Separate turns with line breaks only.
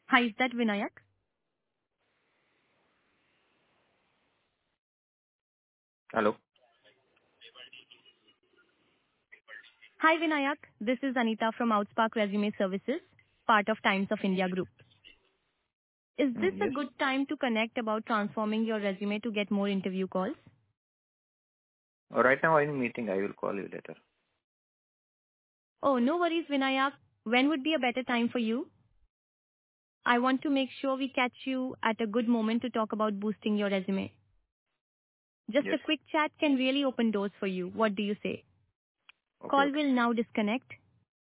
Hi, is that Vinayak?
Hello.
Hi, Vinayak. This is Anita from Outspark Resume Services, part of Times of India Group. Is this a
Yes.
good time to connect about transforming your resume to get more interview calls?
Right now I'm in meeting. I will call you later.
Oh, no worries, Vinayak. When would be a better time for you? I want to make sure we catch you at a good moment to talk about boosting your resume. Just
Yes.
a quick chat can really open doors for you. What do you say?
Okay.
Call
Okay.
will now disconnect.